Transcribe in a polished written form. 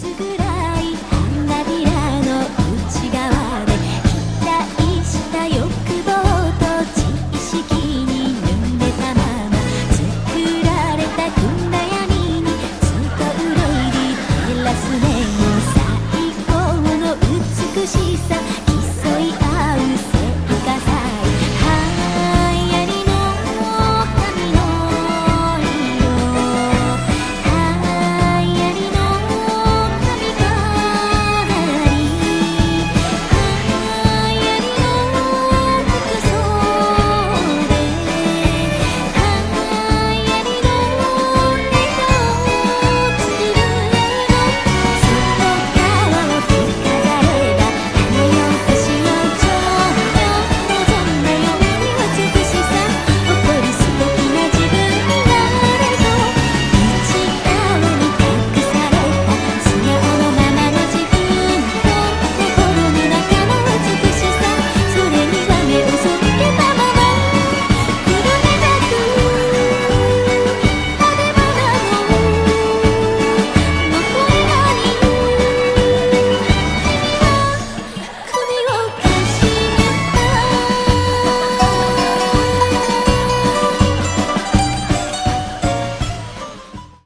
ぐらい花びらの内側で期待した欲望と知識に濡れたまま作られた暗闇にずっと憂いて照らすね